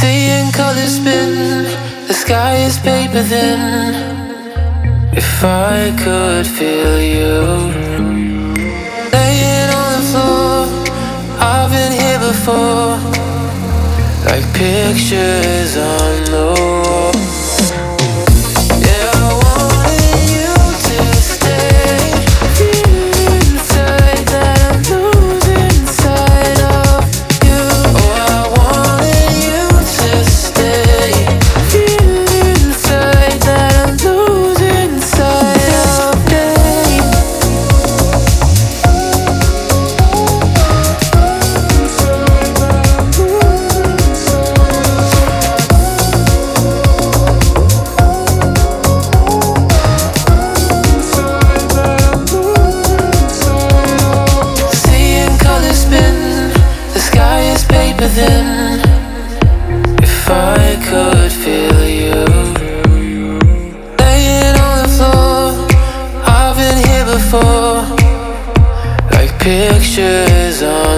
Seeing colors spin, the sky is paper thin. If I could feel you laying on the floor, I've been here before, like pictures on the wall. Yeah, I wanted you to stay. Feel inside that I'm losing sight of you. Oh, I wanted you to stay. Feel inside that I'm losing sight of day. Seeing colors spin, the sky is paper thin. If I could feel you laying on the floor, I've been here before, like pictures on